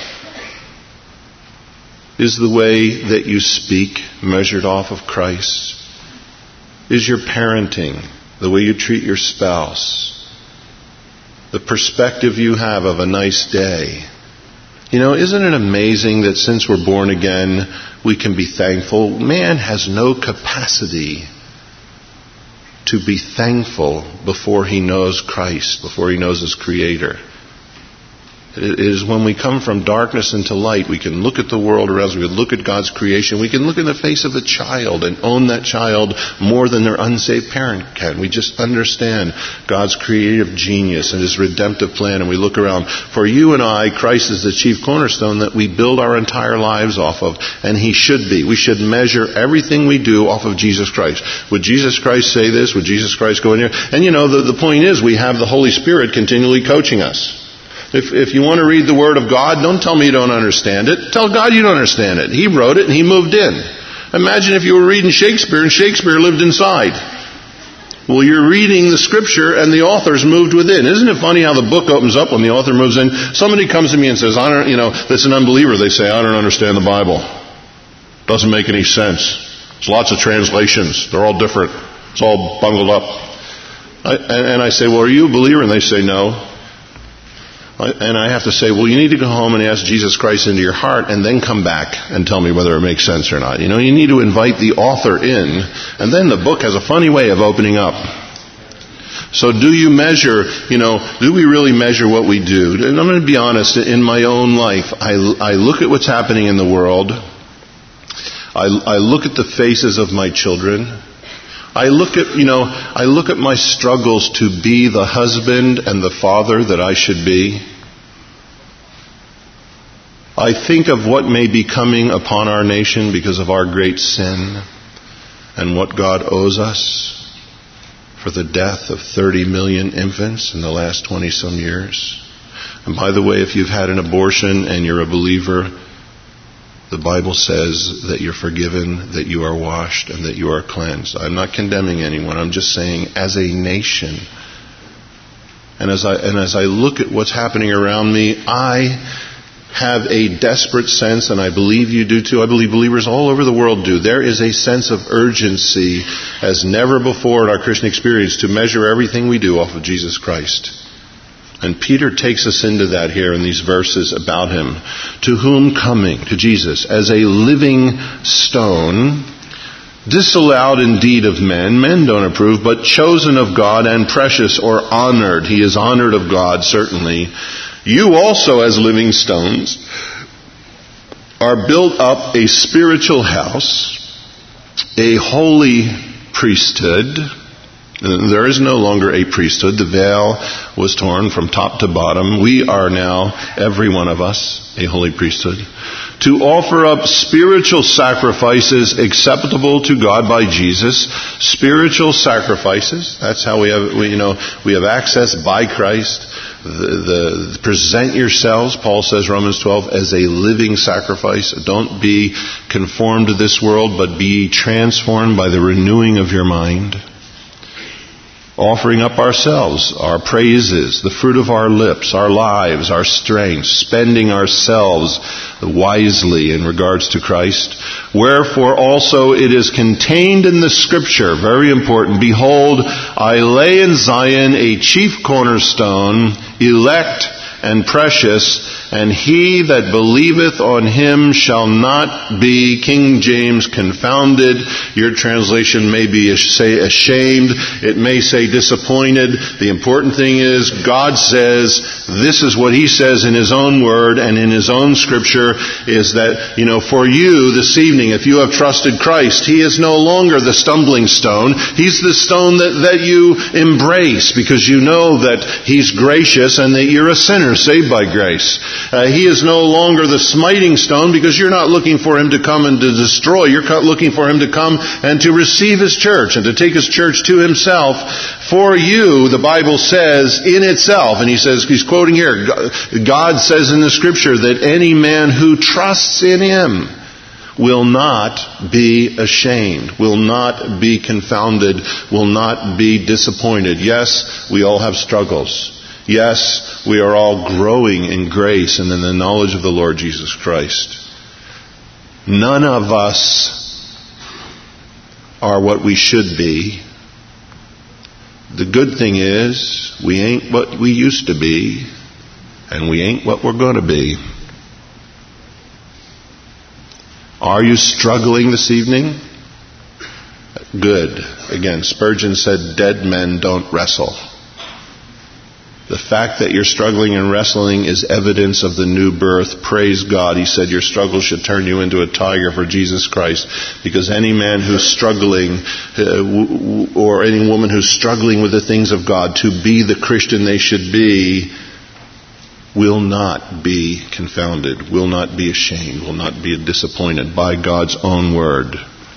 Is the way that you speak measured off of Christ? Is your parenting, the way you treat your spouse, the perspective you have of a nice day? You know, isn't it amazing that since we're born again, we can be thankful? Man has no capacity to be thankful before he knows Christ, before he knows his Creator. It is when we come from darkness into light, we can look at the world around us, we can look at God's creation, we can look in the face of a child and own that child more than their unsaved parent can. We just understand God's creative genius and his redemptive plan, and we look around. For you and I, Christ is the chief cornerstone that we build our entire lives off of, and he should be. We should measure everything we do off of Jesus Christ. Would Jesus Christ say this? Would Jesus Christ go in here? And you know, the point is we have the Holy Spirit continually coaching us. If you want to read the Word of God, don't tell me you don't understand it. Tell God you don't understand it. He wrote it and he moved in. Imagine if you were reading Shakespeare and Shakespeare lived inside. Well, you're reading the Scripture and the author's moved within. Isn't it funny how the book opens up when the author moves in? Somebody comes to me and says, that's an unbeliever. They say, I don't understand the Bible. Doesn't make any sense. There's lots of translations. They're all different. It's all bungled up. And I say, well, are you a believer? And they say, no. And I have to say, well, you need to go home and ask Jesus Christ into your heart and then come back and tell me whether it makes sense or not. You know, you need to invite the author in, and then the book has a funny way of opening up. So do you measure, do we really measure what we do? And I'm going to be honest, in my own life, I look at what's happening in the world. I look at the faces of my children. I look at my struggles to be the husband and the father that I should be. I think of what may be coming upon our nation because of our great sin and what God owes us for the death of 30 million infants in the last 20-some years. And by the way, if you've had an abortion and you're a believer, the Bible says that you're forgiven, that you are washed, and that you are cleansed. I'm not condemning anyone. I'm just saying, as a nation, and as I look at what's happening around me, I have a desperate sense, and I believe you do too. I believe believers all over the world do. There is a sense of urgency as never before in our Christian experience to measure everything we do off of Jesus Christ. And Peter takes us into that here in these verses about him. To whom coming, to Jesus, as a living stone, disallowed indeed of men don't approve, but chosen of God and precious or honored. He is honored of God, certainly. You also, as living stones, are built up a spiritual house, a holy priesthood. There is no longer a priesthood. The veil was torn from top to bottom. We are now, every one of us, a holy priesthood. To offer up spiritual sacrifices acceptable to God by Jesus. Spiritual sacrifices. That's how we have access by Christ. Present yourselves, Paul says, Romans 12, as a living sacrifice. Don't be conformed to this world, but be transformed by the renewing of your mind. Offering up ourselves, our praises, the fruit of our lips, our lives, our strengths, spending ourselves wisely in regards to Christ. Wherefore also it is contained in the Scripture, very important, behold, I lay in Zion a chief cornerstone, elect and precious, and he that believeth on him shall not be, King James, confounded. Your translation may be say ashamed. It may say disappointed. The important thing is God says, this is what he says in his own word and in his own scripture, is that, for you this evening, if you have trusted Christ, he is no longer the stumbling stone. He's the stone that you embrace because you know that he's gracious and that you're a sinner saved by grace. He is no longer the smiting stone because you're not looking for him to come and to destroy. You're looking for him to come and to receive his church and to take his church to himself. For you, the Bible says in itself, and he's quoting here, God says in the scripture that any man who trusts in him will not be ashamed, will not be confounded, will not be disappointed. Yes, we all have struggles. Yes, we are all growing in grace and in the knowledge of the Lord Jesus Christ. None of us are what we should be. The good thing is, we ain't what we used to be, and we ain't what we're going to be. Are you struggling this evening? Good. Again, Spurgeon said, dead men don't wrestle. The fact that you're struggling and wrestling is evidence of the new birth. Praise God. He said your struggle should turn you into a tiger for Jesus Christ. Because any man who's struggling, or any woman who's struggling with the things of God to be the Christian they should be, will not be confounded, will not be ashamed, will not be disappointed by God's own word.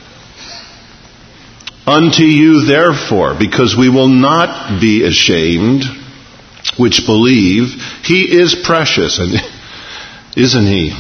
Unto you therefore, because we will not be ashamed, which believe, he is precious, and isn't he?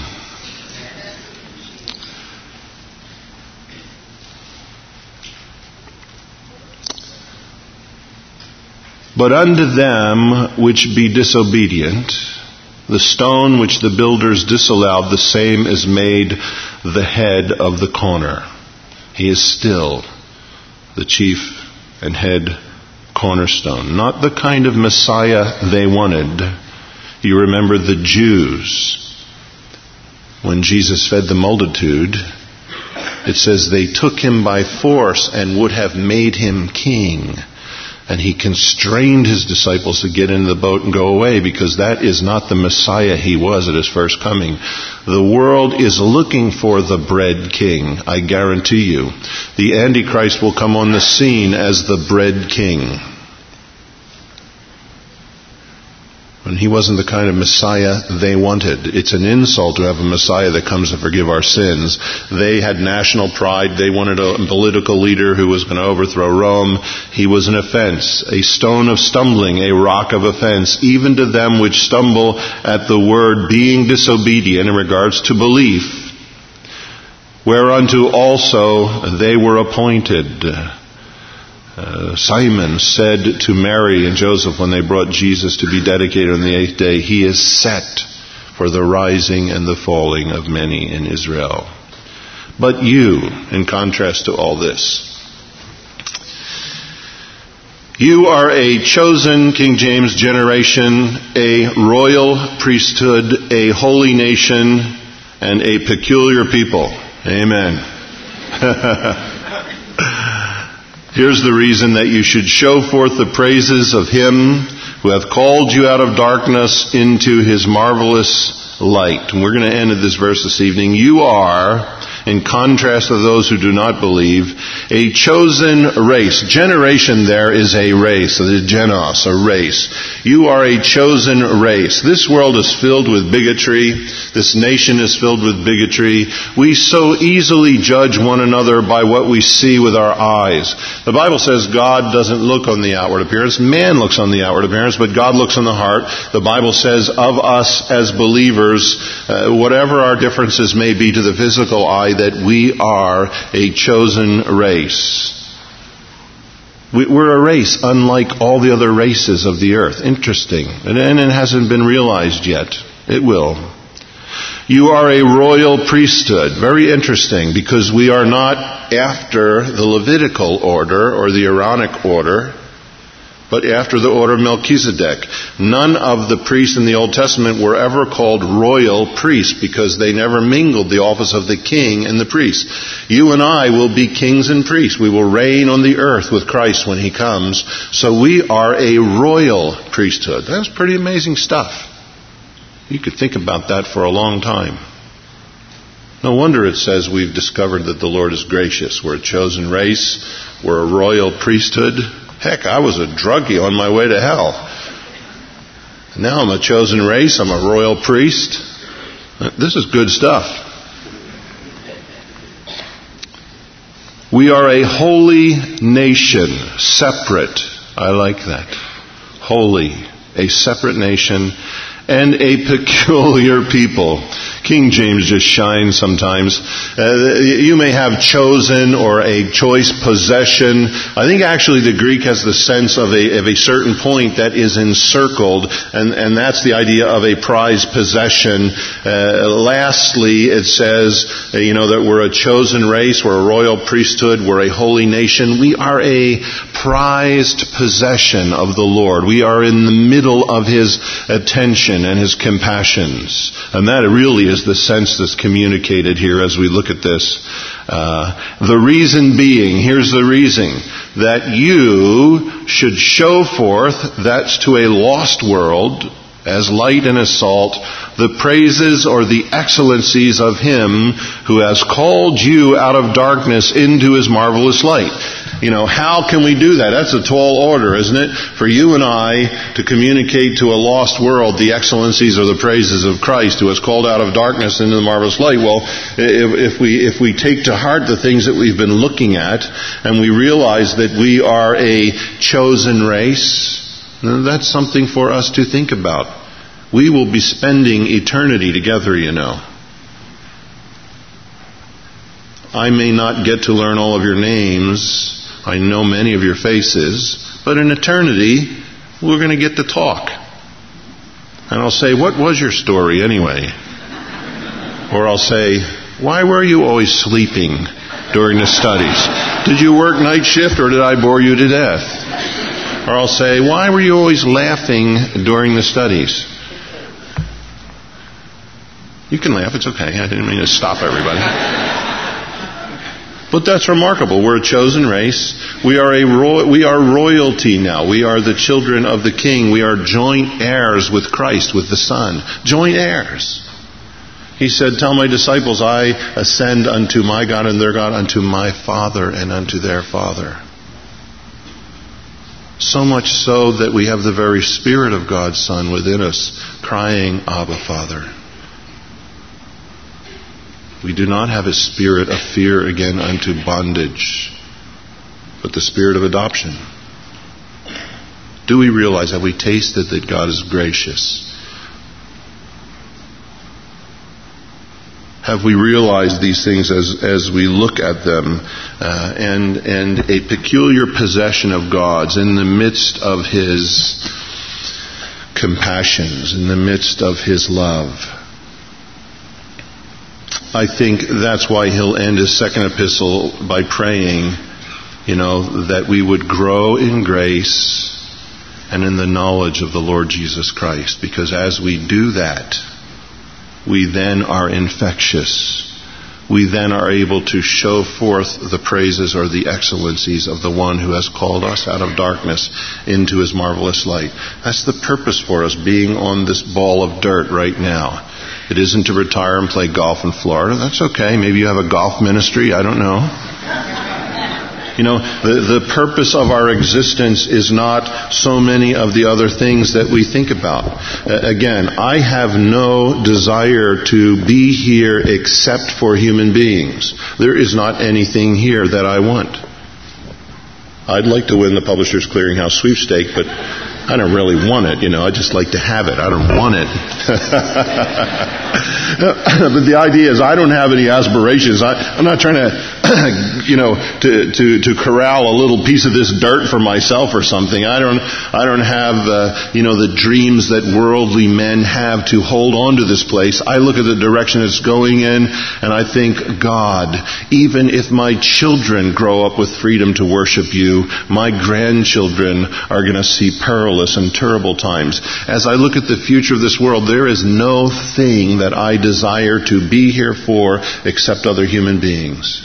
But unto them which be disobedient, the stone which the builders disallowed, the same is made the head of the corner. He is still the chief and head cornerstone. Not the kind of Messiah they wanted. You remember the Jews. When Jesus fed the multitude, it says they took him by force and would have made him king. And he constrained his disciples to get into the boat and go away, because that is not the Messiah he was at his first coming. The world is looking for the bread king, I guarantee you. The Antichrist will come on the scene as the bread king. And he wasn't the kind of Messiah they wanted. It's an insult to have a Messiah that comes to forgive our sins. They had national pride. They wanted a political leader who was going to overthrow Rome. He was an offense, a stone of stumbling, a rock of offense, even to them which stumble at the word, being disobedient in regards to belief, whereunto also they were appointed. Simon said to Mary and Joseph when they brought Jesus to be dedicated on the 8th day, he is set for the rising and the falling of many in Israel. But you, in contrast to all this, you are a chosen, King James, generation, a royal priesthood, a holy nation, and a peculiar people. Amen. Here's the reason that you should show forth the praises of him who hath called you out of darkness into his marvelous light. And we're going to end at this verse this evening. You are, in contrast to those who do not believe, a chosen race. Generation there is a race, the genos, a race. You are a chosen race. This world is filled with bigotry. This nation is filled with bigotry. We so easily judge one another by what we see with our eyes. The Bible says God doesn't look on the outward appearance. Man looks on the outward appearance, but God looks on the heart. The Bible says of us as believers, whatever our differences may be to the physical eye, that we are a chosen race. We're a race unlike all the other races of the earth. Interesting. And it hasn't been realized yet. It will. You are a royal priesthood. Very interesting, because we are not after the Levitical order or the Aaronic order. but after the order of Melchizedek. None of the priests in the Old Testament were ever called royal priests because they never mingled the office of the king and the priest. You and I will be kings and priests. We will reign on the earth with Christ when he comes. So we are a royal priesthood. That's pretty amazing stuff. You could think about that for a long time. No wonder it says we've discovered that the Lord is gracious. We're a chosen race. We're a royal priesthood. Heck, I was a druggie on my way to hell. Now I'm a chosen race. I'm a royal priest. This is good stuff. We are a holy nation, separate. I like that. Holy, a separate nation, and a peculiar people. King James just shines sometimes. You may have chosen or a choice possession. I think actually the Greek has the sense of a certain point that is encircled, and that's the idea of a prized possession. Lastly, it says, that we're a chosen race, we're a royal priesthood, we're a holy nation. We are a prized possession of the Lord. We are in the middle of his attention and his compassions. And that really is the sense that's communicated here as we look at this. The reason being, here's the reason, that you should show forth, that's to a lost world, as light and as salt, the praises or the excellencies of him who has called you out of darkness into his marvelous light. How can we do that? That's a tall order, isn't it? For you and I to communicate to a lost world the excellencies or the praises of Christ who has called out of darkness into the marvelous light. Well, if we take to heart the things that we've been looking at and we realize that we are a chosen race, that's something for us to think about. We will be spending eternity together, I may not get to learn all of your names. I know many of your faces. But in eternity, we're going to get to talk. And I'll say, what was your story anyway? Or I'll say, why were you always sleeping during the studies? Did you work night shift or did I bore you to death? Or I'll say, why were you always laughing during the studies? You can laugh, it's okay. I didn't mean to stop everybody. But that's remarkable. We're a chosen race. We are royalty now. We are the children of the King. We are joint heirs with Christ, with the Son. Joint heirs. He said, tell my disciples, I ascend unto my God and their God, unto my Father and unto their Father. So much so that we have the very Spirit of God's Son within us, crying, Abba, Father. We do not have a spirit of fear again unto bondage, but the spirit of adoption. Do we realize, have we tasted that God is gracious? Have we realized these things as we look at them, and a peculiar possession of God's in the midst of his compassions, in the midst of his love? I think that's why he'll end his second epistle by praying, that we would grow in grace and in the knowledge of the Lord Jesus Christ. Because as we do that, we then are infectious. We then are able to show forth the praises or the excellencies of the one who has called us out of darkness into his marvelous light. That's the purpose for us being on this ball of dirt right now. It isn't to retire and play golf in Florida. That's okay. Maybe you have a golf ministry. I don't know. The purpose of our existence is not so many of the other things that we think about. Again, I have no desire to be here except for human beings. There is not anything here that I want. I'd like to win the Publishers Clearinghouse sweepstake, but I don't really want it, I just like to have it. I don't want it. But the idea is I don't have any aspirations. I'm not trying to to corral a little piece of this dirt for myself or something. I don't have, the dreams that worldly men have to hold on to this place. I look at the direction it's going in, and I think, God, even if my children grow up with freedom to worship you, my grandchildren are going to see perilous and terrible times. As I look at the future of this world, there is no thing that I desire to be here for except other human beings.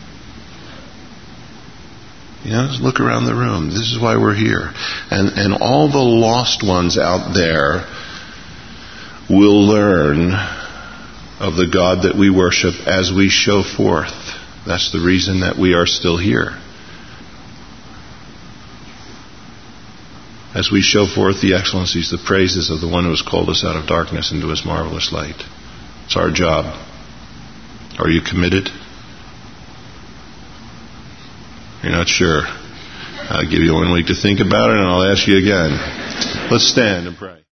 Just look around the room. This is why we're here. And all the lost ones out there will learn of the God that we worship as we show forth. That's the reason that we are still here. As we show forth the excellencies, the praises of the one who has called us out of darkness into his marvelous light. It's our job. Are you committed? You're not sure. I'll give you 1 week to think about it, and I'll ask you again. Let's stand and pray.